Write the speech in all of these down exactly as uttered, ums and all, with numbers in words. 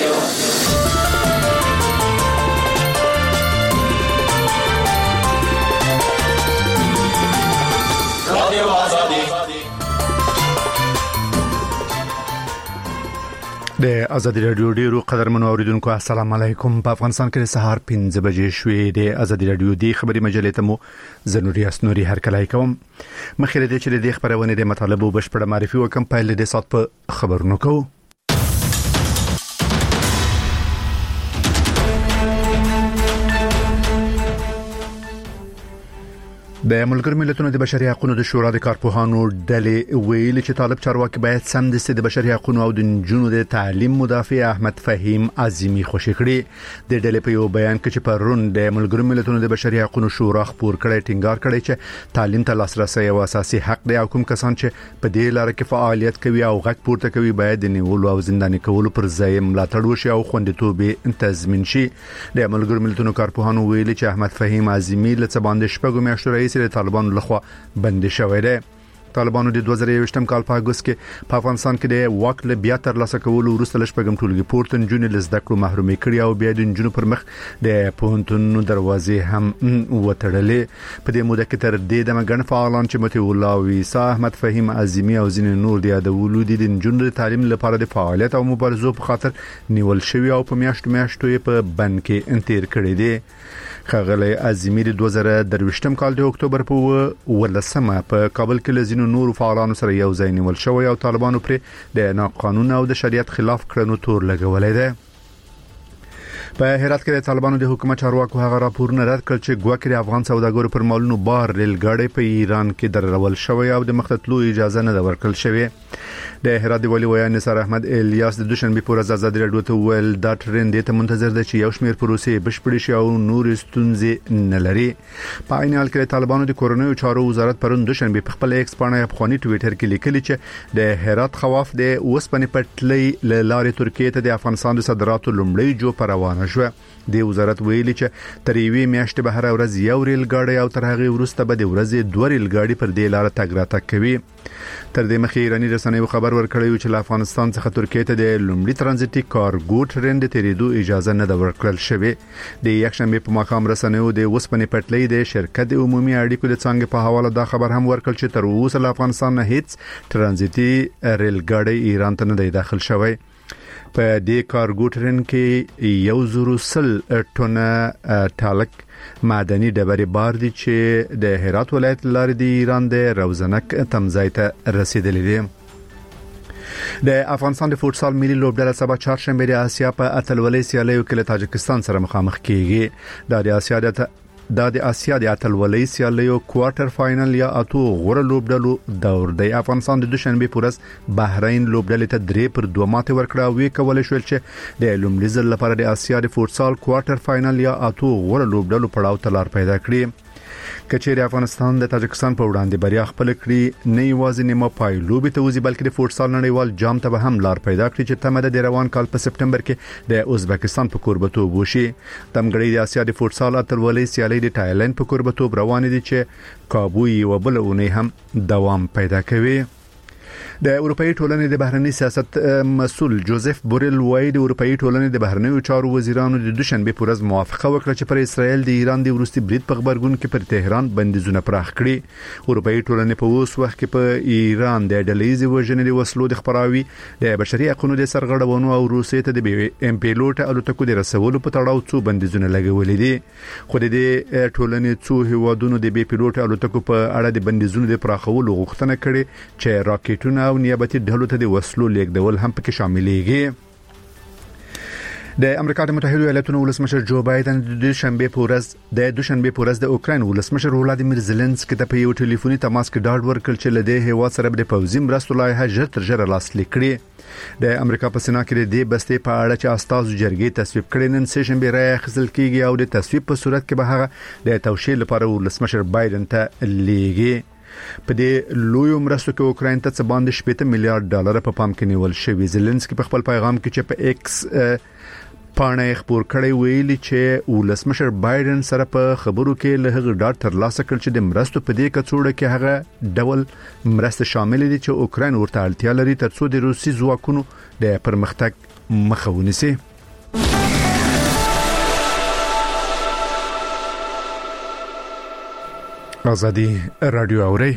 د ازادي رادیو ډیرو قدرمنو اوریدونکو السلام علیکم. په افغانستان کې سهار پنځه بجې شوې. د ازادي رادیو د خبري مجلې ته مو زنوري اسنوري هر کله کوم. مخکې د چې د خبرونه د مطالبه بشپړه معرفي وکم په لید سات په خبرونو کو. د ملګرو ملتونو د بشري حقوقو د شورا د کارپوهانو ډلې ویل چې طالب چارواکي باید سم د سید بشري حقوقو او د جنونو د تعلیم مدافع احمد فهیم عظیمی خوشی کړي. د ډلې په یو بیان کې چې پرون د ملګرو ملتونو د بشري حقوقو شورا خبر کړي ټینګار کړي چې تعلیم ته لاسرسي یو اساسي حق دی او کوم کسان چې په دې لار کې فعالیت کوي او غږ پورته کوي باید د نیولو او زنداني کولو پر ځای ملاتړ وشي او خوندیتوب تضمین شي. د ملګرو ملتونو کارپوهانو ویل چې احمد فهیم عظیمی لڅ باندې شپږو میاشتو د طالبانو لخوا بند شوی دی. طالبانو د دوه زره یوولسم کال په اگست کې په افغانستان کې د واک له بیا تر لاسه کولو وروسته لږ ټولګي پورته نجونې لزده کړو محرومي کړي او بیا د نجونو پر مخ د پوهنتونونو دروازې هم وتړلې. په دې موده کې تر دې د مګن فعالان چې متي الله ویسا احمد فهیم عظیمی او ځین نور د یادولو د نجونو د تعلیم لپاره د فعالیت او مبارزو په خاطر نیول شوی او په میاشتو میاشتو په بند کې انتیر کړي دي. خغلی عظیمی د دوه زره درویشتم کال د اکتوبر په ولسمه په کابل کې لزینو نور فعالانو سره یو ځای نیول شوی او طالبانو پر د ناقانونه او د شریعت خلاف کړنو تور لګولې ده. په هرات کې د طالبانو د حکومت چارواکو هغه راپورونه رد کړ چې ګواکې د افغان سوداګرو پر مالونو بار ریل ګاډي په ایران کې درول شوی او د مختلفو اجازه نه ورکړل شوی. د هرات د ولی ویان نثار احمد الیاس د دوشنبه پر ورځ ازادي رادیو ته ویل دا ټرند ته منتظر دی چې یو شمېر پروسې بشپړې شي او نور ستونزې نه لري. په عین حال کې طالبانو د کورونیو چارو وزارت پرون دوشنبه په خپل ایکس باندې افغاني ټوئیټر کې لیکلي چې د هرات خواف د اوسپنې پټلۍ لارې ترکیه ته د افغانستان د صادراتو لومړی جو پروانه شو. د وزارت ویلي چې تر یوې میاشتې به هر ورځ یو ریل ګاډي او تر هغه وروسته به د ورځې دوه ریل ګاډي پر دې لار تګ راتګ کوي. تر دې مخکې ایرانی رسنیو خبر ورکړی چې افغانستان څخه ترکیه ته د لومړي ترانزیتي کارګو ټرین د تیریدو اجازه نه ورکړل شوې. د یکشنبه په مقام رسنیو د وسپنې پټلۍ د شرکت عمومي اړیکو د څنګه په حواله دا خبر هم ورکړل چې تر اوسه له افغانستان نه هیڅ ترانزیتي ریل ګاډي ایران ته نه دی داخل شوی. په دې کارګو ټرین کې یو زرو سل ټونه ټالک معدني ډبرې بار دي چې د هرات ولایت لارې د ایران د روزنک تمځای ته رسیدلې دي. د افغانستان د فوتسال ملي لوبډله سبا چهارشنبه د آسیا په اتلولۍ سیالیو کې له تاجکستان سره مخامخ کیږي. د آسیا د د د آسیا د اتلولۍ سیالیو کوارټر فائنل یا اتو غوړه لوبډلو دور دی. افغانستان د دوشنبه پورز بحرین لوبډلې ته درې پر دوه ماته ورکړه او وی کول شو چې د لومړي ځل لپاره د آسیا د فوتسال کوارټر فائنل یا اتو غوړه لوبډلو پړاو ته لار پیدا کړي. کچېری افغانستان د تاجکستان په وړاندې بریا خپل کړی نه یوازې نیمه پای لوبي ته وځي بلکې د فوتسال نړیوال جام ته به هم لار پیدا کړي چې تمه د روان کال په سپټمبر کې د ازبکستان په کوربتوب وشي. تمګړی د آسیا د فوتسال اتلولۍ سیالي د تایلند په کوربتوب روان دي چې کابو یو بل اونۍ هم دوام پیدا کوي. د اروپאי ټولنې د بهرنی سیاست مسؤل جوزف بوریل وایي د اروپאי ټولنې د بهرنیو چارو وزیرانو د دوشنبه پر ورځ موافقه وکړه چې پر اسرائیل د ایران د وروستي برید په خبرګون کې پر تهران بندیزونه پراخ کړي. اروپאי ټولنې په اوس وخت کې په ایران د ډلېزي وژنې د وسلو د خبراوي د بشري حقوقو د سرغړونو او روسیې ته د ام پیلوټ الوتکو د رسولو په تړاو څو بندیزونه لګولې دي. خو د ټولنې څو هیوادونو د بي پیلوټ الوتکو په اړه د بندیزونو د پراخولو غوښتنه کړې چې راکټونه او نیابتي ډلو ته د وسلو لیږدول هم پکې شاملېږي. د امریکا د متحده ایالاتونو ولسمشر جو بایدن د دوشنبه په ورځ د دوشنبه په ورځ د اوکراین ولسمشر ولادیمیر زيلنسکي ته په یو ټلیفوني تماس کې ډاډ ورکړ چې لدې هیواد سره د پوځي مرستو لایحه ژر تر ژره لاسلیک کړي. د امریکا په سنا کې د دې بستې په اړه چې استازو جرګې تصویب کړي نن سه شنبه راي خپل کېږي او د تصویب په صورت کې به هغه د توشیح لپاره ولسمشر بایدن ته لیږي. په دې لوی مرستو کې اوکراین ته څه باندې شپږ میلیارډ ډالر په پام کې نیول شوی. زيلنسکي په خپل پیغام کې چې په ایکس پاڼه خبر کړی ویلي چې ولسمشر بایدن سره په خبرو کې له هغه ډاټ تر لاسه کړ چې د مرستو په دې کڅوړه کې هغه ډول مرسته شامل دي چې اوکراین ورته اړتیا لري ترڅو د روسي ځواکونو د پرمختګ مخه ونیسي. ازادي رادیو اوري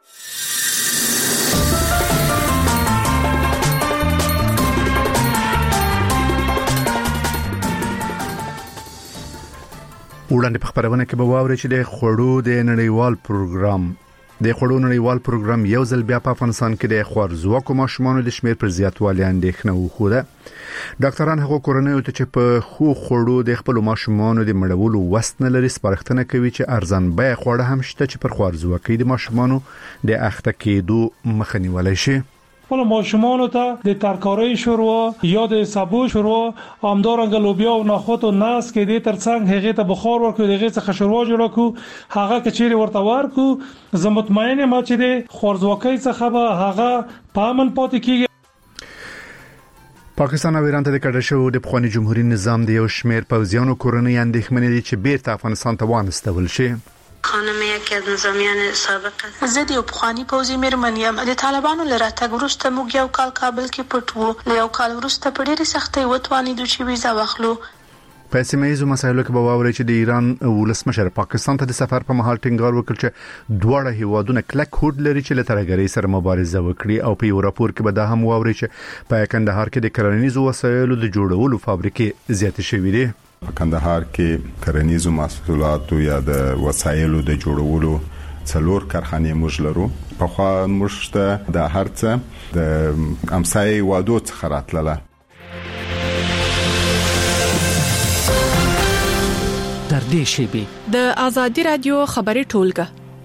وړاندې په خبرونه کې به واوري چې د خوړو د نړیوال پروګرام د خوړو نړیوال پروګرام یو ځل بیا په افغانستان کې د خوارزواکو ماشومانو د شمیر پر زیاتوالي اندېښنه وښوده. ډاکټران هغه کورنۍ ته چې په خو خوړو د خپل ماشومانو د مړولو وست نه لري سپارښتنه کوي چې ارزان بیه خوړه هم شته چې پر خوارزواکۍ د ماشومانو د اخته کېدو مخه نیولای شي. خپل ماشومان ته د ترکاری شوروا یا د سبو شوروا همدارنګ لوبیا او نخود او ناس کې د ترڅنګ هغه ته بخار ورکو دغه څخه شوروا جوړ کو هغه کچېری ورته ورکو زه مطمئنه ما چې د خورزواکۍ څخه به هغه پامن پاتې کیږي. پاکستان او ایران ته د کډه شو د پخوانی جمهوریت نظام د یو شمیر پوځیانو کورنۍ اندېښمنې دي چې بیرته افغانستان ته وانستول شي. خانم یکی از نظامیان سابق زه د یو پخوانی پوځي مېرمن یم. د طالبانو له راتګ وروسته موږ یو کال کابل کې پټ وو. له یو کال وروسته په ډېرې سختۍ وتوانیدو چې ویزا واخلو. په سیمایي مسایلو کې به واوري چې د ایران ولسمشر پاکستان ته د سفر په مهال ټینګار وکړ چې دواړه هیوادونه کلک هوډ لري چې له ترهګرۍ سره مبارزه وکړي او په یو راپور کې به دا هم واوري چې په کندهار کې د کرنیزو وسایلو د جوړولو فابریکې زیاتې شوې دي. په کندهار کې کرنیزو محصولاتو یا د وسایلو د جوړولو څلور کارخانې موږ لرو. په خوا موږ ته د هرڅه د امسای وادو څخه راتلله. در دې شیبه د ازادي رادیو خبري ټولګه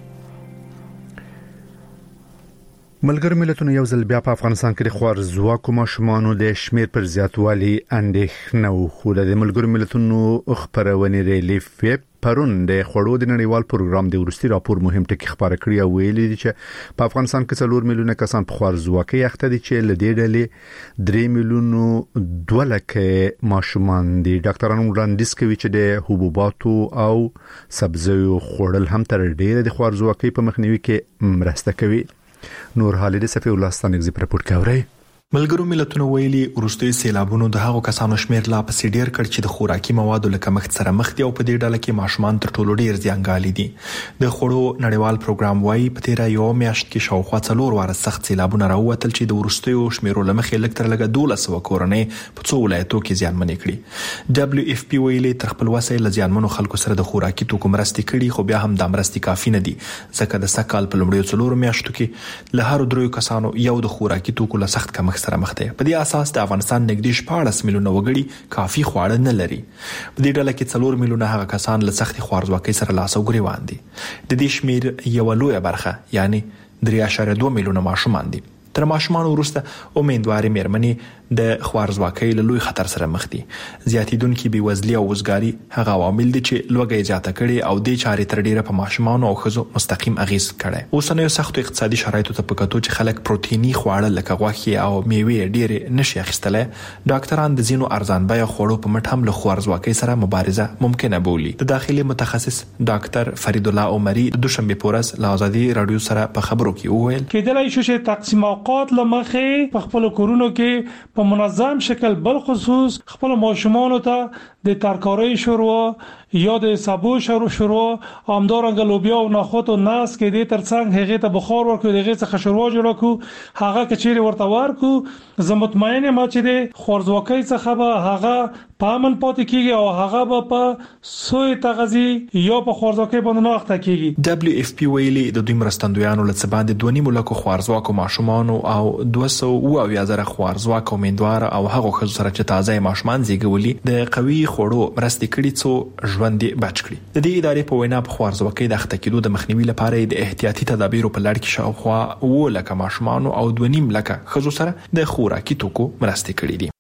ملګر ملتونو یو ځل بیا په افغانستان کې د خوارزواکو ماشومانو د شمیر پر زیاتوالي اندېښنه وښوده. د ملګر ملتونو خبرونه ریلیف پرون د خوړو د نړیوال پروګرام د ورستي راپور مهم ټکی خبره کړی او ویلي دي چې په افغانستان کې څلور میلیونه کسان په خوارزواکۍ اخته دي چې له دې ډلې درې میلیونه دوه لکه ماشومان دي. ډاکټرانو وړاندیز کوي چې د حبوباتو او سبزیو خوړل هم تر ډیره د خوارزواکۍ په مخنیوي کې مرسته کوي. نور حالي د صفي الله ستانګزي پر رپورټ کوي. ملګرو ملتونو ویلي وروستي سیلابونو د هغو کسانو شمیر لا پسې ډیر کړ چې د خوراکي موادو له کمښت سره مخ دي او په دې ډله کې ماشومان تر ټولو ډیر زیانګالي دي. د خوړو نړیوال پروګرام وايي په تیر یو میاشت کې شاوخوا څلور واره سخت سیلابونه راووتل چې د وروستیو شمیرو لمخې لږ تر لږه دولس سوه کورنۍ په څو ولایتو کې زیانمنې کړي. دبليو اف پی ویلي تر خپل وسه له زیانمنو خلکو سره د خوراکي توکو مرستې کړي خو بیا هم د مرستې کافي نه دي ځکه د سکهال په لومړیو څلورو میاشتو کې له هر درو کسانو یو د خوراکي توکو له سخت کمښت سره مخ دی. په دې اساس د افغانستان نږدې شپاړس میلیونه وګړي کافي خواړه نه لري. په دې ډله کې څلور میلیونه هغه کسان له سختي خوارزواکۍ سره لاس او ګریوان دي. د دې شمیر یو لویه برخه یعنی درې اعشاریه دوه میلیونه ماشومان دي. تر ماشومان وروسته امیدواري مېرمنې د خوارزواکۍ له لوی خطر سره مخ دي. زیاتیدونکي بېوزلي او وزګاري هغه عوامل دي چې لوږه زیاته کړي او د چارې تر ډیره په ماشومان او ښځو مستقیم اغیز کړي. اوسنیو سختو اقتصادي شرایطو ته په کتو چې خلک پروتیني خواړه لکه غوښې او میوې ډېرې نشي اخیستلی، ډاکټران د ځینو ارزان بیه خوړو په مټ هم له خوارزواکۍ سره مبارزه ممکنه بولي. د داخلي متخصص ډاکټر فرید الله عمري د دوشنبه په ورځ له ازادي رادیو سره په خبرو کې وویل کېدلای شي چې تقسیم اوقات لمخې په خپل کورونو کې په منظم شکل بل خصوص خپل ماشومان ته د ترکاری شوروا یا د سبو شوروا همدارنګ لوبیا او نخود او ناس کې د ترڅنګ هغه ته بخار ورکو دغه څخه شوروا جوړ کو هغه کچېری ورته ورکو زه مطمئنه ما چې د خوارزواکۍ څخه به هغه پامن پاتې کیږي او هغه به په سوی تغذی یا په خوارزواکۍ باندې نه اخته کیږي. دبليو اف پی ویلي د دوی مرستندویانو له څه باندې دوه نیم لکه خوارزواکو ماشومان او دوه سوه او یا زره خوارزواک امیدوار او هغه ښځو سره چې تازه ماشومان زیږولي د قوي خوړو مرستې کړي څو ژوند بچ کړي. د دې ادارې په وینا په خوارزواکۍ د اخته کېدو د مخنیوي لپاره د احتیاطي تدابیرو په لړ کې شاوخوا اوه لکه ماشومان او دوه نیم لکه ښځو سره د خوراکي توکو مرستې کړي دي.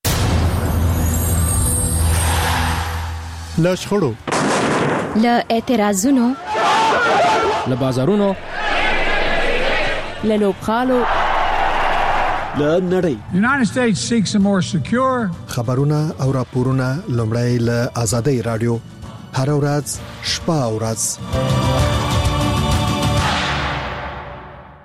له شخړو، له اعتراضونو، له بازارونو، له لوبخالو، له نړۍ United States seeks a more secure خبرونه او راپورونه لومړی له ازادي رادیو هر ورځ شپه او ورځ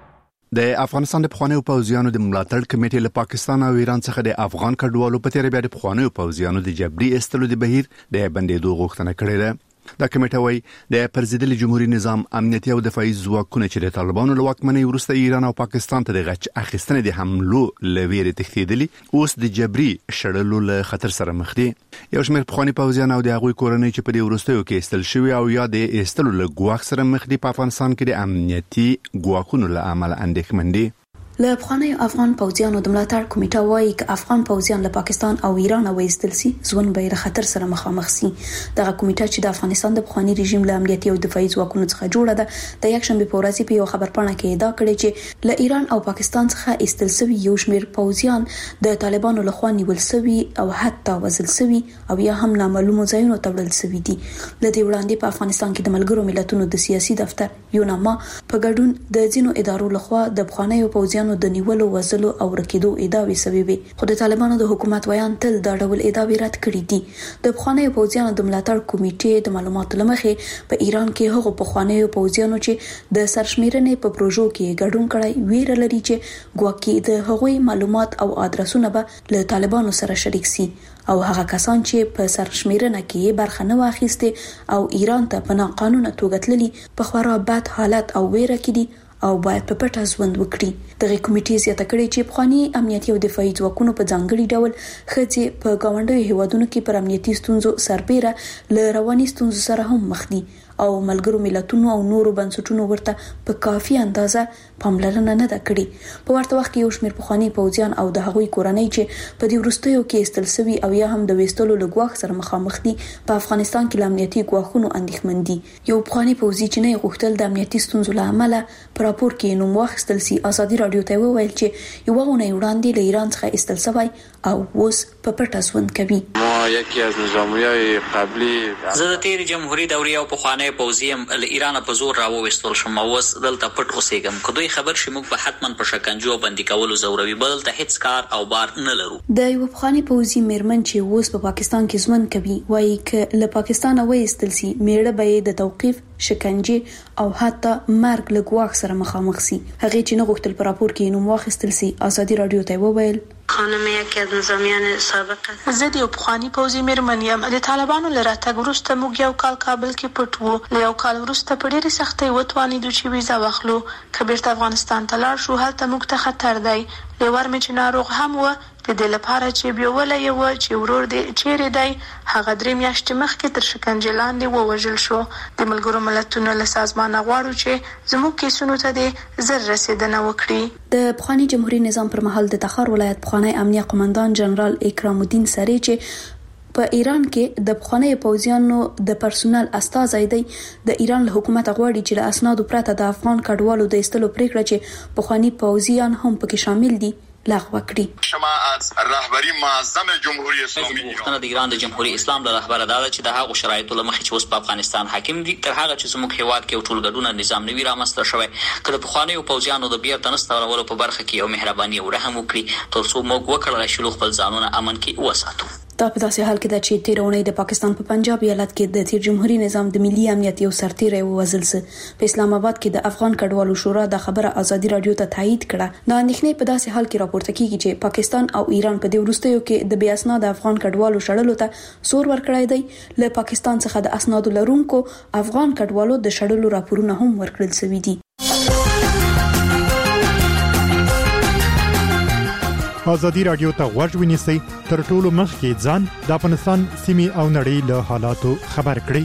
د افغانستان د پخوانیو پوځیانو د ملاتړ کمیټې له پاکستان او ایران څخه د افغان کډوالو په تیر بیا د پخوانیو پوځیانو د جبري استلو د بهیر د بندیدو غوښتنه کړې ده. دا کمیټه وايي د پرزیدلي جمهوریت نظام امنیتي او دفاعي ځواکونه چې د طالبانو له واکمنۍ وروسته ایران او پاکستان ته د غچ اخیستنې د حملو لویري تخیدلي اوس د جبري شړلو له خطر سره مخ دي. یو شمېر پخوانی پوځیان او د هغوی کورنۍ چې په دې وروستیو کې استل شوی او یا د استلو له ګواښ سره مخ دي په افغانستان کې د امنیتي ګواښونو له امله اندېښمن دي. له افغاني افغان پوځیانو د ملاتړ کمیټه وايي چې افغان پوځیان له پاکستان او ایران وایستل سي ژوند به د خطر سره مخامخ سي. دغه کمیټه چې د افغانستان د پخوانی رژیم له امنیتي او دفاعي ځواکونو څخه جوړه ده د یک شنبه په ورځ په یو خبرپاڼه کې ادعا کړې چې له ایران او پاکستان څخه استل سوي یو شمېر پوځیان د طالبانو لخوا نیول سوي او حتی وژل سوي او یا هم نامعلومو ځایونو ته وړل سوي دي. له دې وړاندې په افغانستان کې د ملګرو ملتونو د سیاسي دفتر یوناما په ګډون د ځینو ادارو لخوا د پخوانیو پوځیانو د نیولو وزلو او رکیدو ادعاوې سوي وي، خو د طالبانو د حکومت ویان تل دا ډول ادعاوې رد کړې دي. د پخوانیو پوځیانو د ملاتړ کمیټې د معلوماتو لمخې په ایران کې هغو پخوانیو پوځیانو چې د سرشمیرنې په پروژو کې ګډون کړی ویره لري چې ګواکې د هغوی معلومات او ادرسونه به له طالبانو سره شریک سي او هغه کسان چې په سرشمیرنه کې برخه نه واخیسته او ایران ته په ناقانونه توګه تللي په خورا بد حالت او ویره کې دي او باید په پټه ژوند وکړي. دغه کمیټې زیاته کړې چې پخوانی امنیتي او دفاعي ځواکونو په ځانګړي ډول ښځې په ګاونډیو هیوادونو کې پر امنیتي ستونزو سربېره له رواني ستونزو سره هم مخ دي او ملګرو ملتونو او نورو بنسټونو ورته په کافي اندازه پاملرنه نه ده کړې. په ورته وخت کې یو شمېر پخوانی پوځیان او د هغوی کورنۍ چې په دې وروستیو کې استل سوي او یا هم د وېستلو له ګواښ سره مخامخ دي په افغانستان کې له امنیتي ګواښونو اندېښمن دي. یو پخوانی پوځي چې نه غوښتل د امنیتي ستونزو له امله په راپور کې نوم واخیستل سي ازادي رادیو ته وویل چې یو ونه وړاندې له ایران څخه استل سوی او اوس په پټه ژوند کوي. ما یکی از نظامیای قبلی زه د تیر جمهوریت دورې او پخوانی پوځیم له ایران په زور راوویستل شوم او اوس دلته پټ اوسېږم. که دوی خبر شي موږ به حتما په شکنجو او بندي کولو زوروي، بل ته هیڅ کار او بار نه لرو. د یو پخوانی پوځي میرمن چې اوس په پاکستان کې ژوند کوي وایي چې له پاکستان وایستل سي میړه به د توقيف، شکنجه او حتی مرګ له ګواښ سره مخامخ سي. هغه چې نه غوښتل په راپور کې نوم واخیستل سي ازادي رادیو ته وویل خانم یکی از نظامیان سابقه زه د یو پخوانی پوځي میرمن یم. د طالبانو له راتګ وروسته موږ یو کال کابل کې پټ وو. له یو کال وروسته په ډېرې سختۍ وتوانېدو چې ویزه واخلو. که بیرته افغانستان ته لاړ شو هلته موږ ته خطر دی. لور مې چې ناروغ هم و د دې لپاره چې بیوله یو چې ورور دې چیرې دی هغه درې میاشتې مخکې تر شکنجې لاندې ووژل شو. د ملګرو ملتونو له سازمانه غواړو چې زموږ کیسونو ته دې زر رسیدنه وکړي. د پخوانی جمهوریت نظام پر مهال د تخار ولایت پخوانی امنیه قومندان جنرال اکرام الدین سری چې په ایران کې د پخوانی پوځیانو د پرسونل استازی دی د ایران له حکومت غواړي چې له اسنادو پرته د افغان کډوالو د استلو پریکړه چې پخوانی پوځیان هم پکې شامل دي لغوه کړي. شما از رهبری معظم جمهوری اسلامی ایران د ایران د جمهوریت اسلام له رهبر عدالت چې د هغو شرایطو لمخې چې اوس په افغانستان حاکم دي تر هغه چې زموږ هیواد کې ټولګډونه نظام نوي رامنځته شوی که د پخوانیو پوځیانو د بیرته نستولو په برخه کې یو مهرباني او رحم وکړي تر څو موږ وکړای شو خپل ځانونه امن کې وساتو. دا په داسې حال کې ده چې تیر اونۍ د پاکستان په پنجاب ایالت کې د تیر جمهوریت نظام د ملي امنیت یو سرتیری ووژل شو. په اسلام آباد کې د افغان کډوالو شورا د خبره ازادي رادیو ته تایید کړه. دا اندېښنې په داسې حال کې راپورته کیږي چې پاکستان او ایران په دې وروستیو کې د بې اسناد افغان کډوالو شړلو ته زور ورکړی دی. له پاکستان څخه د اسنادو لرونکو افغان کډوالو د شړلو راپورونه هم ورکړل شوي دي. ازادي رادیو ته غوږ ونیسئ تر ټولو مخکې ځان د افغانستان سیمې او نړۍ له حالاتو خبر کړئ.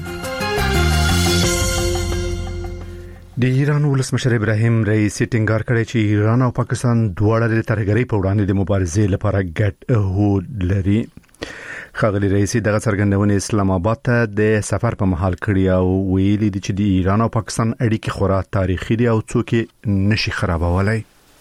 د ایران ولسمشر ابراهیم رئیسی ټینګار کړی چې ایران او پاکستان دواړه د ترهګرۍ په وړاندې د مبارزې لپاره ګډ هوډ لري. ښاغلي رئیسی دغه څرګندونه اسلام آباد ته د سفر په مهال کړی او ویلي دي چې د ایران او پاکستان اړیکې خورا تاریخي دي او څوک نشي خرابولای.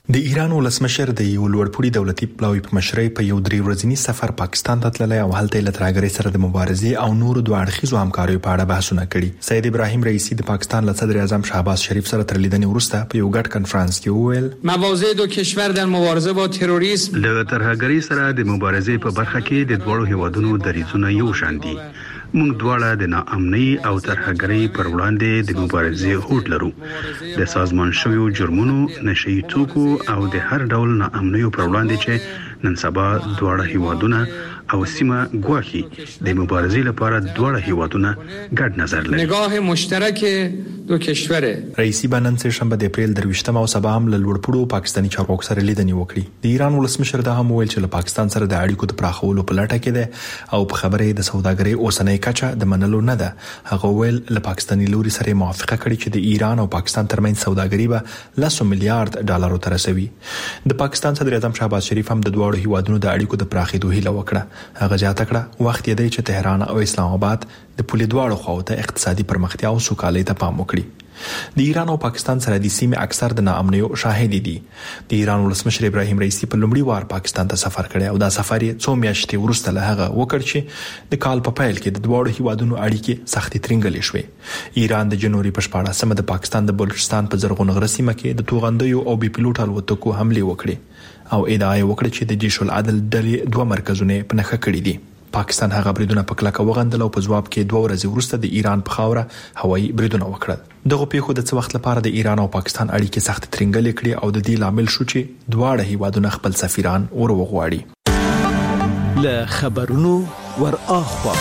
د ایران ولسمشر د یو لوړپوړي دولتي پلاوي په مشرۍ په یو درې ورځنی سفر پاکستان ته تللی او هلته له ترهګرۍ سره د مبارزې او نورو دوه اړخیزو همکاریو په اړه بحثونه کړي. سید ابراهیم رئیسی د پاکستان له صدر اعظم شهباز شریف سره تر لیدنې وروسته په یو ګډ کنفرانس کې وویل مواضع دو کشور در مبارزه با تروریسم له ترهګرۍ سره د مبارزې په برخه کې د دوه هیوادونو دریځونه یو شان دي. موږ دواړه د ناامنۍ او ترهګرۍ پر وړاندې د مبارزې هوډ لرو. د سازمان شویو جرمونو، نشئی توکو او د هر ډول ناامنیو پر وړاندې چې نن سبا دواړه هیوادونه او سیمه ګواښي د مبارزې لپاره دواړه هیوادونه ګډ نظر لري. نگاه مشترک دو کشوره. رئیسی بنن سه شنبه د اپریل درویشتم او سبا هم له لوړپوړو پاکستاني چارواکو سره لیدنې وکړي. د ایران ولسمشر دا هم ویل چې له پاکستان سره د اړیکو د پراخولو په لټه کې ده او په خبره د سوداګرۍ اوسنۍ کچه د منلو نه ده. هغه ویل له پاکستاني لوري سره موافقه کړې چې د ایران او پاکستان ترمنځ سوداګري به لسو میلیارډ ډالرو ته رسوي. د پاکستان صدر اعظم شهباز شریف هم د دوه هیوادونو د اړیکو د پراخېدو هیله وکړه. هغه جاته کړه وخت یې دی چې تهران او اسلام آباد د پولې دواړو خواو ته اقتصادي پرمختیا او سوکالۍ ته پام وکړي. د ایران او پاکستان سره د سیمې اکثر د ناامنیو شاهد دي. د ایران ولسمشر ابراهیم رئیسی په لومړي وار پاکستان ته سفر کړی او دا سفر یې څو میاشتې وروسته له هغه وکړ چې د کال په پیل کې د دوه هیوادونو اړیکې سختې ترنګلې شوې. ایران د جنوري په شپاړسمه د پاکستان د بلوچستان په زرغون غره سیمه کې د توغندیو او بي پيلوټ الوتکو حمله وکړه او ادعا یې وکړه چې د جیش العدل ډلې دوه مرکزونه په نښه کړي دي. پاکستان هغه بریدونه په کلکه وغندل او په جواب کې دوه ورځې وروسته د ایران په خاوره هوایي بریدونه وکړل. دغه پیښو د څه وخت لپاره د ایران او پاکستان اړیکې سخت ترنګلې کړې او د دې لامل شو چې دواړه هیوادونه خپل سفیران ور وغواړي. له خبرونو ور اخوا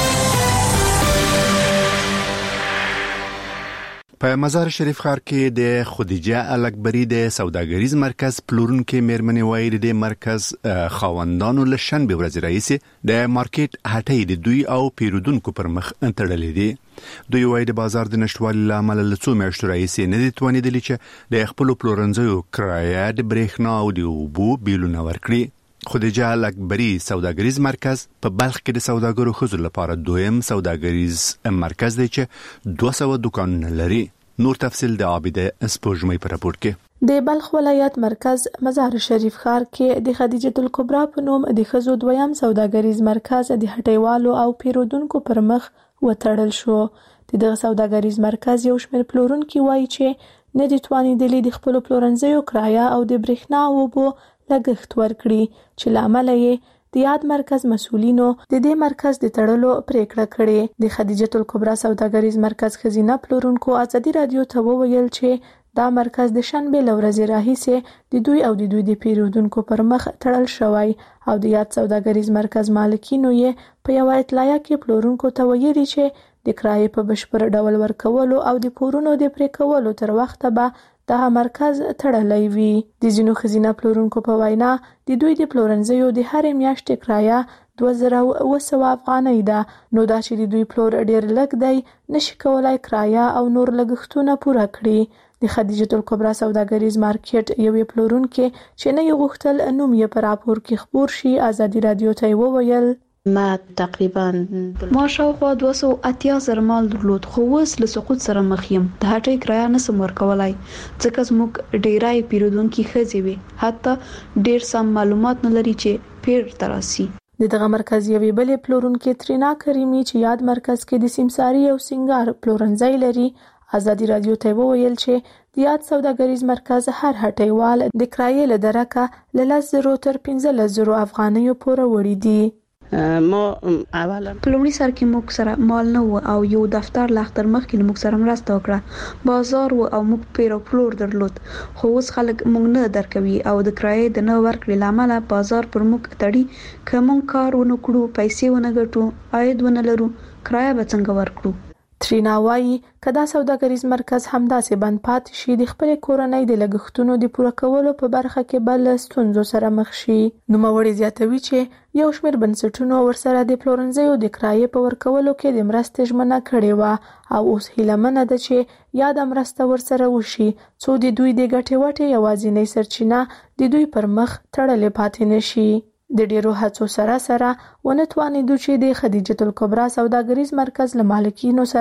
په مزار شریف ښار کې د خدیجه الکبری د سوداګریز مرکز پلورونکو میرمنې وایي د مرکز خاوندانو له شنبه ورځې راهیسې د مارکیټ هټۍ د دوی او پیرودونکو پر مخ انتړلې دي. دوی وایي د بازار د نشټوالي له امله له څو میاشتو راهیسې نه دي توانېدلي چې د خپلو پلورنځیو کرایه د برېښنا او د اوبو بیلونه ورکړي. خدیجه الکبری سوداګریز مرکز په بلخ کې د سوداګرو ښځو لپاره دویم سوداګریز مرکز دی چې دوه سوه دکانونه لري. نور تفصیل د عابده اسپوږمۍ په راپور کې. د بلخ ولایت مرکز مزار شریف ښار کې د خدیجه الکبرا په نوم د ښځو دویم سوداګریز مرکز د هټیوالو او پیرودونکو پر مخ وتړل شو. د دغه سوداګریز مرکز یو شمېر پلورونکي وایي چې نه دي توانېدلي د خپلو پلورنځیو کرایه او د برېښنا او اوبو لګښت ورکړي چې لامل یې د یاد مرکز مسؤلینو د دې مرکز د تړلو پریکړه کړې. د خدیجه الکبرا سوداګریز مرکز خزینه پلورونکو ازادي رادیو ته وویل چې دا مرکز د شنبه لورځې راهیسې د دوی او د دوی د پیرودونکو پر مخ تړل شوی او د یاد سوداګریز مرکز مالکینو یې په یو اطلاع کې پلورونکو ته ویلي چې د کرایې په بشپړ ډول ورکولو او د پورونو د پرې کولو تر وخته به دغه مرکز تړلی وي. د ځینو ښځینه پلورونکو په وینا د دوی د پلورنځیو د هرې میاشتې کرایه دوه زره اوه سوه افغانۍ ده، نو دا چې د دوی پلور ډیر لږ دی نشي کولای کرایه او نور لګښتونه پوره کړي. د خدیجه الکبرا سوداګریز مارکیټ یوې پلورونکي چې نه یې غوښتل نوم یې په راپور کې خپور شي ازادي رادیو ته یې وویل ما تقریبا ما شاوخوا دوه سوه اتیا زره مال درلود، خو اوس له سقوط سره مخ یم. د هټۍ کرایه نسم ورکولای ځکه زموږ ډیری پیرودونکي ښځې وي، حتی ډیر سم معلومات نه لري چې پیر تراسي. د دغه مرکز یوې بلې پلورونکي ترینا کریمي چې یاد مرکز کې د سیمساري او سنگار پلورنځی لري ازادي رادیو ته وویل چې د یاد سوداګریز مرکز هر هټیوال د کرایې له درکه له لس زرو تر پنځلس زرو افغانیو پورې وړي دي. ما اولا په لومړي سر کې موږ سره مال نه و او یو دفتر لاختر مخکې موږ سره مرسته وکړه، بازار و او موږ پیر او پلور درلود، خو اوس خلک موږ نه درکوي او د کرایې د نه ورکړې لامل بازار پر موږ تړي. که موږ کار ونه کړو، پیسې ونه ګټو، عاید ونه لرو، کرایه به څنګه ورکړو؟ ترینا وایي که دا سوداګریز مرکز همداسې بند پاتې شي د خپلې کورنۍ د لګښتونو د پوره کولو په برخه کې به له ستونزو سره مخ شي. نوموړې زیاتوي چې یو شمېر بنسټونو ورسره د پلورنځیو د کرایې په ورکولو کې د مرستې ژمنه کړې وه او اوس هیلهمنه ده چې یاده مرسته ورسره وشي څو د دوی د ګټې وټې یوازینۍ سرچینه د دوی پر مخ تړلې پاتې نشي. د ډیرو هڅو سره سره ونه توانېدو چې د خدیجه الکبرا سوداګریز مرکز له مالکینو سره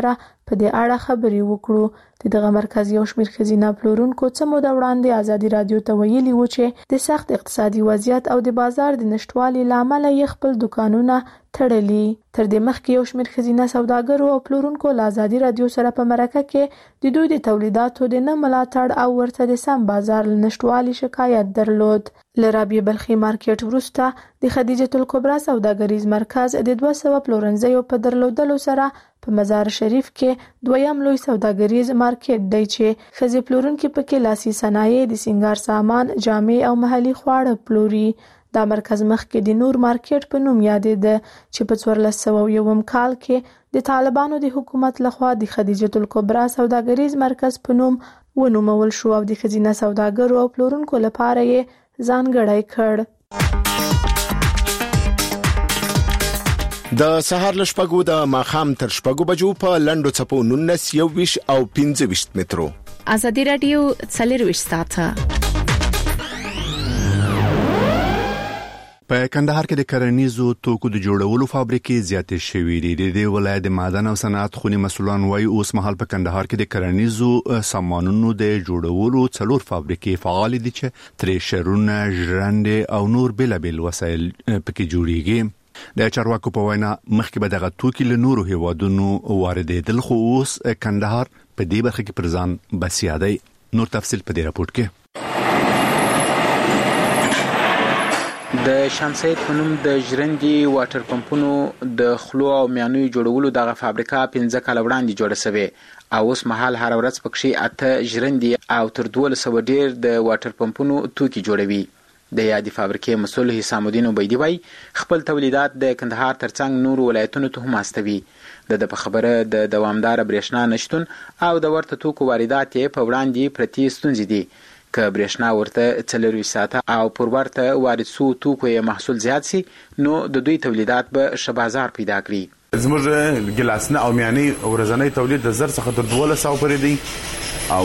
په دې اړه خبرې وکړو. دغه مرکز یو شمېر ښځینه پلورونکو څه موده وړاندې ازادي رادیو ته ویلي و چې د سخت اقتصادي وضعیت او د بازار د نشټوالي لامل یې خپل دکانونه تړلي. تر دې مخکې یو شمېر ښځینه سوداګرو او پلورونکو له ازادي رادیو سره په مرکه کې د دوی د تولیداتو د نه ملاتړ او ورته د سم بازار له نشټوالي شکایت درلود. له رابعه بلخي مارکیټ وروسته د خدیجه الکبرا سوداګریز مرکز د دوه سوه پلورنځیو په درلودلو سره په مزار شریف کې دویم لوی سوداګریز مارکیټ دی چې ښځې پلورونکي پکې لاسي صنایع، د سینګار سامان، جامې او محلي خواړه پلوري. دا مرکز مخکې د نور مارکیټ په نوم یادېده چې په څوارلس سوه یوم کال کې د طالبانو د حکومت لخوا د خدیجه الکبرا سوداګریز مرکز په نوم ونومول شو او د ښځینه سوداګرو او پلورونکو لپاره یې ځانګړی کړ. د سهار له شپږو د ماښام تر شپږو بجو په لنډو څپو نولس یوویشت او پنځه ویشت مترو. ازادي رادیو څلرویشت ساعته. په کندهار کې د کرنیزو توکو د جوړولو فابریکې زیاتې شوې دي. د دې ولایت د معدن او صنعت خوني مسولان وايي اوس مهال په کندهار کې د کرنیزو سامانونو د جوړولو څلور فابریکې فعال دي چې تریشرونه، ژرندې او نور بېلابېل وسایل پکې جوړیږي. د چارواکو په وینا مخکې به دغه توکي له نورو هیوادونو واردېدل، خو اوس کندهار په دې برخه کې پر ځان بسیا دی. نور تفصیل په دې راپورټ کې. د شمسید په نوم د ژرندې واټر پمپونو د خلو او میانوي جوړولو دغه فابریکه پنځه کاله وړاندې جوړه شوې او اوس مهال هر ورځ پکې اته ژرندې او تر دولس سوه ډیر د واټر پمپونو توکي جوړوي. د یادې فابریکې مسؤل حسام الدین عبیدی وایي خپل تولیدات د کندهار ترڅنګ نور ولایتونو ته هم استوي. د په خبره د دوامدار برېښنا نشتون او د ورته توکو واردات په وړاندې پرتی ستونزې دي. که برېښنا ورته څلرویشت ساعته او پر ورته وارد سو توکو یې محصول زیات سي نو د دوی تولیدات به ښه بازار پیدا کړي. زموږ ګلاسنه او میاني ورځنی تولید د زر څخه تر دولس سوه پورې دی او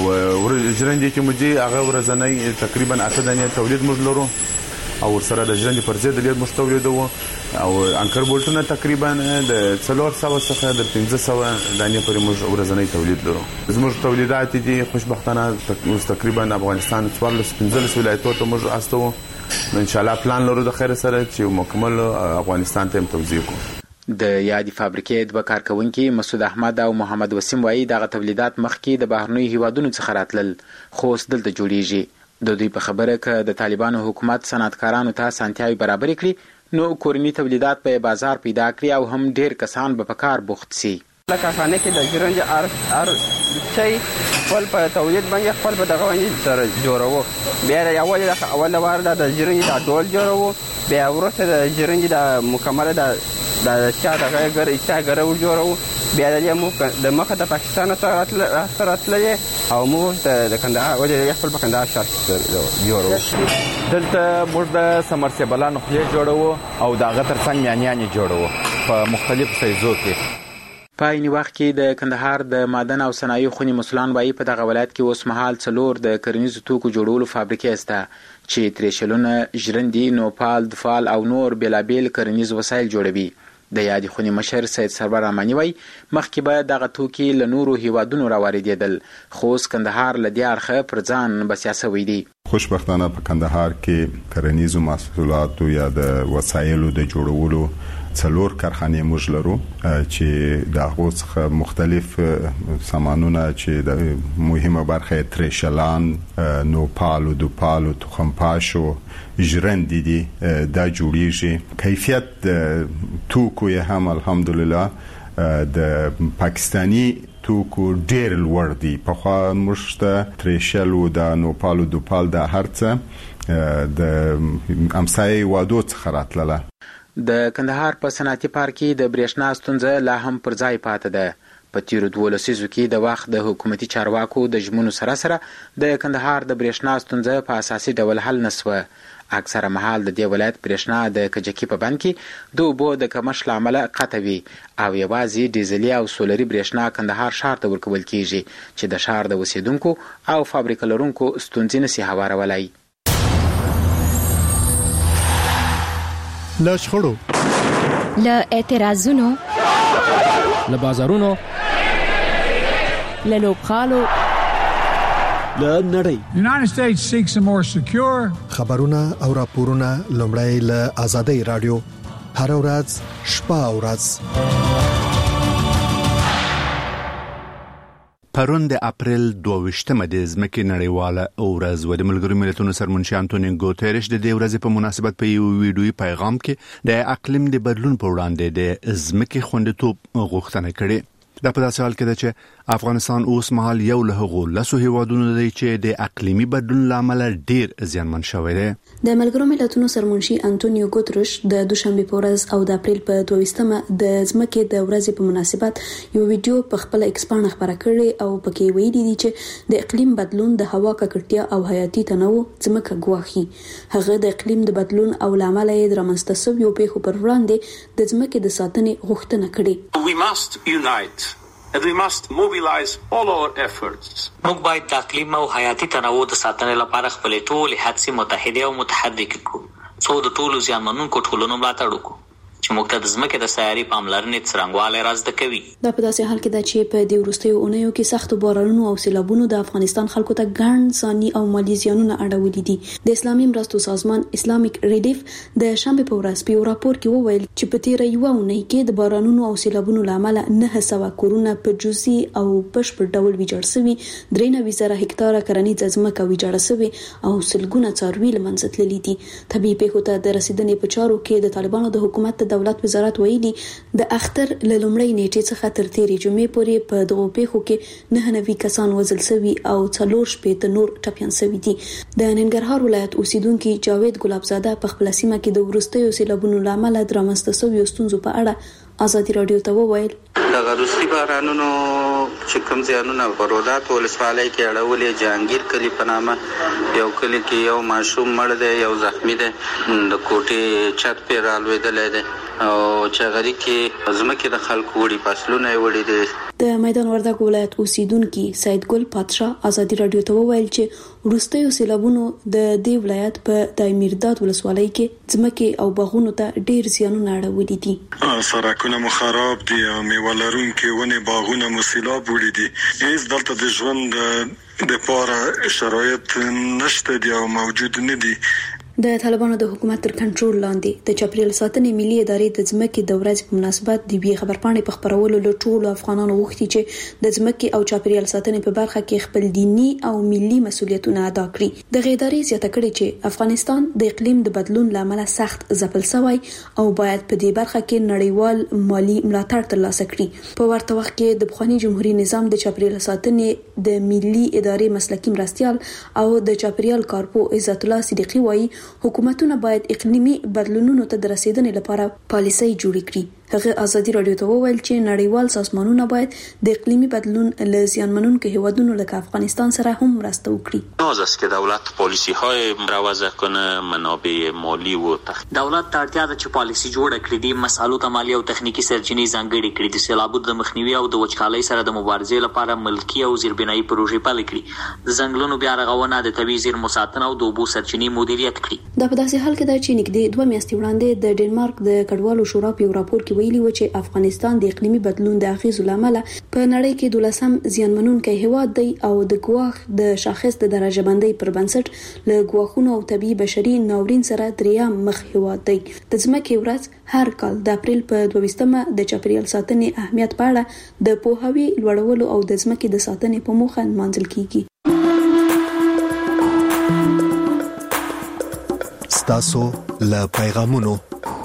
ژرندې چې موږ هغه ورځنی تقریبا اته دانې تولید موږ لرو او سره د ژرندې پر ضد ډېر موږ تولیدوو او انکر بولټونه تقریبا د څلور سوه څخه د پنځه سوه دانې پورې موږ ورځنی تولید لرو. زموږ تولیدات دي خوشبختانه اوس تقریبا افغانستان څوارلس پنځلس ولایتونو ته موږ استوو. نو ان شاء الله پلان لرو د خیر سره چې مکمل افغانستان ته توزیع کوو. د یادې فابریکې دوه کارکونکي مسعود احمد او محمد وسیم وایي دغه تولیدات مخکې د بهرنیو هیوادونو څخه راتلل خو اوس دلته جوړیږي. د دوی په خبره که د طالبانو حکومت صنعتکارانو ته اسانتیاوې برابرې کړي نو کورني تولیدات به بازار پیدا کړي او هم ډیر کسان به په کار بوخت سي. لکه خانه کې د ژرندې ار ار شي خپل په تولید باندې خپل په دغه باندې سره جوړوو. بیا اول اول وار د ژرندې د ډول جوړوو، بیا وروسته د ژرندې د مکمله د د شا دغه ګر ایسا ګرو جوړو. بیا د مخه د پاکستان سره راتللې او موږ د کندهار ولې خپل په کندهار ښار جوړو. دلته موږ د سمرسیبلانو خولې جوړو او د هغه ترڅنګ میانیانې جوړو په مختلفو سایزو کې. په عین وخت کې د کندهار د معدن او صنایعو خوني مسولان وایي په دغه ولایت کې اوس مهال څلور د کرنیزو توکو جوړولو فابریکې شته چې تریشلونه، ژرندې، نوپال، دفال او نور بېلابېل کرنیز وسایل جوړوي. د یادې خوني مشر سید سرور رحماني وایي مخکې به دغه توکي له نورو هیوادونو راواردېدل خو اوس کندهار له دې اړخه پر ځان بسیا سوی دی. خوشبختانه په کندهار کې کرنیزو محصولاتو یا د وسایلو د جوړولو څلور کارخانې موږ لرو چې د هغو څخه مختلف سامانونه چې د مهمه برخه تریشلان، نوپالو، دوپالو، تخمپاشو، ژرندې دي دا جوړیږي. کیفیت توکو یې هم الحمدلله د پاکستانی توکو ډیر لوړ دي. پخوا موږ ته تریشل او د نوپالو دوپال د هرڅه د امسای وادو څخه راتلله. د کندهار په صنعتي پارک کې د برېښنا ستونزه لا هم پر ځای پاتې ده. په تیرو دوه لسیزو کې د وخت د حکومتي چارواکو د ژمنو سره سره د کندهار د برېښنا ستونزه په اساسي ډول حل نسوه. اکثره مهال د دې ولایت برېښنا د کجکي په بند کې د اوبو د کمښت له امله قطع وي او یوازې ډیزلي او سولري برېښنا کندهار ښار ته ورکول کیږي چې د ښار د اوسیدونکو او فابریکه لرونکو ستونزې نشي هوارولی. له شخړو، له اعتراضونو، له بازارونو له لوبغالو له نړۍ. United States seeks a more secure خبرونه او راپورونه لومړی له آزادۍ رادیو هر ورځ شپه او ورځ. پرون د اپریل دوه د ځمکې نړیواله ورځ و. د ملګرو ملتونو سرمنشي انټونیو ګوتریش د دې ورځې په مناسبت په یو ویډیوي پیغام کې د اقلیم د بدلون په وړاندې د ځمکې خوندیتوب غوښتنه کړې. دا په داسې حال کې ده چې افغانستان اوس مهال یو له هغو لسو هیوادونو دی چې د اقلیمي بدلون لامل ډیر زیانمن شوی دی. د ملګرو ملتونو سرمنشي انټونیو ګوتریش د دوشنبه په ورځ او د اپریل په دوه د ځمکې د ورځې په مناسبت یو ویډیو په خپل ایکس باندې خبره کړې او پکې ویلي دي چې د اقلیم بدلون د هوا ککړتیا او حیاتي تنوع ځمکه ګواښي. هغه د اقلیم د بدلون او لامل یې د رامنځته شویو پیښو پر وړاندې د ځمکې د ساتنې غوښتنه کړې. We must unite and we must mobilize all our efforts. موږ باید د اقلیم او حیاتي تنوع د ساتنې لپاره خپل ټول هڅې متحده او متحرک کړو څو د ټولو زیانمنونکو ټولنو ملاتړ وکړو چې موږ ته د ځمکې د سیاري پاملرنې څرنګوالی رازده کوي. دا په داسې حال کې ده چې په دې وروستیو اونیو کې سختو بارانونو او سیلابونو د افغانستان خلکو ته ګڼ ځاني او مالي زیانونه اړولي دي. د اسلامي مرستو سازمان اسلامیک ریلیف د شنبه په ورځ په یو راپور کې وویل چې په تیر یو اونۍ کې د بارانونو او سیلابونو لامل نه سوه کورونه په جزئي او بشپړ ډول ویجاړ شوي، درې نوي زره هکتاره کرنیزه ځمکه ویجاړه شوې او سلګونه څاروي له منځه تللي دي. طبيعي پیښو ته د رسیدنې په چارو کې د طالبانو د حکومت دولت وزارت ویلي د اختر له لومړۍ نیټې څخه تر تیرې جمعې پورې په دغو پیښو کې نه نوي کسان وژل شوي او څلور شپېته نور ټپیان شوي دي. د ننګرهار ولایت اوسیدونکي جاوید ګلابزاده په خپل سیمه کې د وروستیو سیلابونو لامل د رامنځته شویو ستونزو په اړه ازادي رادیو ته وویل. د غروسي بارانونو چې کوم ځایونه برودات ولسوالۍ کې اړولې جهانگیر کلی په نامه یو کلی کې یو ماشوم مړ دی، یو زخمی دی، د کوټې چت پې رالوېدلی دی او چغري کې ځمکې د خلکو وړي فصلونه یې وړي دي. د میدان وردګ ولایت اوسیدونکي سید ګل پادشاه ازادي رادیو ته وویل چې وروستیو سیلابونو د دې ولایت په دایمیرداد ولسوالۍ کې ځمکې او باغونو ته ډیر زیانونه اړولي دي. سرکونه مو خراب دي او میوه لرونکي ونې باغونه مو سیلاب وړي دي. هیڅ دلته د ژوند د پاره شرایط نشته دي او موجود نه دي. د طالبانو د حکومت تر کنټرول لاندې د چاپیریال ساتنې ملي ادارې د ځمکې د ورځې په مناسبت د وی خبرپاڼې په خبرولو له ټولو افغانانو غوښتي چې د ځمکې او چاپیریال ساتنې په برخه کې خپل دینی او ملي مسؤلیتونه ادا کړي. د ادارې زیاته کړې چې افغانستان د اقلیم د بدلون لامل سخت ځپل شوی او باید په دې برخه کې نړیوال مالی ملاتړ ترلاسه کړي. په ورته وخت کې د بخوانی جمهوریت نظام د چاپیریال ساتنې د ملي ادارې مسلکي مرستيال او د چاپیریال کارپو عزت الله صدیقی وایي حکومتونه باید اقلیمي بدلونونو ته د رسیدنې لپاره پالیسۍ جوړې کړي. هغه ازادي رادیو ته وویل چې نړیوال سازمانونه باید د اقلیمي بدلون له زیانمنونکو هیوادونو لکه افغانستان سره هم مرسته وکړي. نیاز است که دولت پالیسی های مروضع کنه، منابع مالی و تخنیکی. دولت ته اړتیا ده چې پالیسی جوړه کړي، د مسالو ته مالی او تخنیکی سرچینې ځانګړې کړي، د سیلابونو د مخنیوي او د وچکالۍ سره د مبارزې لپاره ملکی او زیربنایي پروژې پلي کړي، د ځنګلونو بیا رغونه، د طبیعي زیرمو ساتنه او د اوبو سرچینې مدیریت کړي. دا په داسې حال کې ده چې نږدې دوه میاشتې وړاندې د ډنمارک د کډوالو شورا په یو راپور کې ویلي و چې افغانستان د اقلیمي بدلون د اغیزو لامل په نړۍ کې دولسم زیانمنونکی هیواد دی او د ګواښ د شاخص د درجه بندۍ پر بنسټ له ګواښونو او طبي بشري ناورین سره دریم مخ هیواد دی. د ځمکې ورځ هر کال د اپریل په دوه د چاپیریال ساتنې اهمیت په اړه د پوهاوي لوړولو او د ځمکې د ساتنې په موخه نمانځل کیږي. ستاسو له پیغامونو.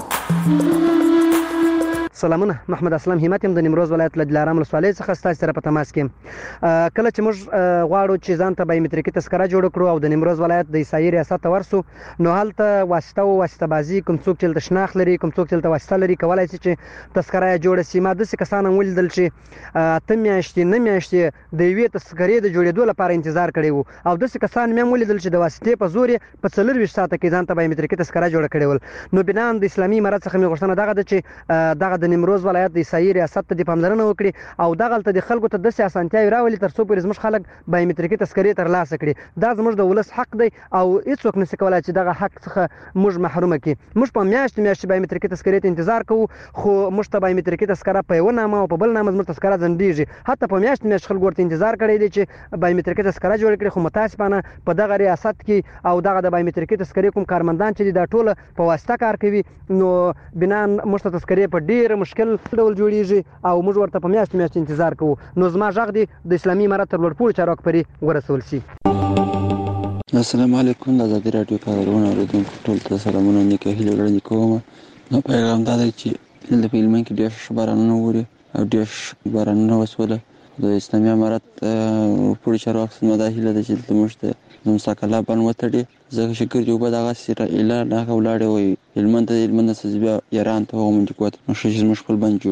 سلامونه، محمد اسلام همت يم د نیمروز ولایت له دلارام ولسوالۍ څخه ستاسو سره په تماس کې. کله چې موږ غواړو چې ځان ته بایومټریکي تذکره جوړ کړو او د نیمروز ولایت د عیسائی ریاست ته ورسو، نو هلته واسطه او واسطه بازي کوم څوک چې شناخت لري، کوم څوک چې واسطه لري، کولای شي چې تذکره جوړ شي. ما د څه کسان ولیدل چې ته میاشتې نه میاشتې د یوې تذکرې د جوړېدو لپاره انتظار کړی وو او د څه کسان مې ولیدل چې د واسطې په زور په څلور ویشت ساعته کې ځان ته بایومټریکي تذکره جوړ کړی ول. نو بنا د اسلامي امارت څخه مې غوښتنه دغه ده چې دغه د د نیمروز ولایت د عیسائی ریاست ته د پاملرنه وکړي او دغه ته د خلکو ته د اسانتیاوي راولي تر څو پورې زموږ خلک بایومټریکي تذکرې ترلاسه کړي. دا زموږ د ولس حق دی او هیڅوک نشي کولای چې دغه حق څخه موږ محروم کړي. موږ په میاشت میاشت بایومټریکي تذکرې ته انتظار کوو خو موږ ته بایومټریکي تذکره په یو نامه او په بل نامه زموږ تذکره ځنډیږي. حتی په میاشت میاشت خلک ورته انتظار کړی دی چې بایومټریکي تذکره جوړ کړي خو متاسفانه په دغه ریاست کې او دغه د بایومټریکي تذکرې کوم کارمندان چې دا ټول په واسطه کار کوي نو بنا موږ ته تذکرې په ډیر مشکل ډول جوړیږي او موږ ورته په میاشت میاشت انتظار کوو. نو زما غږ دی د اسلامي امارت تر لوړپوړو چارواکو پورې ورسول شي. السلام علیکم. د ازادي راډیو کارونه اوریدونکو ټول ته سلامونه نیکه هیله وړاندې کوم. نو پیغام دا دی چې دلته په هلمند کې ډېر بارانونه ووري او ډېر بارانونه وسوله. د اسلامي امارت پوره چارواکو څخه دا هیله ده چې دلته موږ ته مساکله بند وتړي ځکه چې ګردې اوبه دغسې اعلان هغه ولاړې وي هلمند ته د هلمند نه څخه بیا ایران ته هغومره قوت نو ښه چې زموږ خپل بند جوړ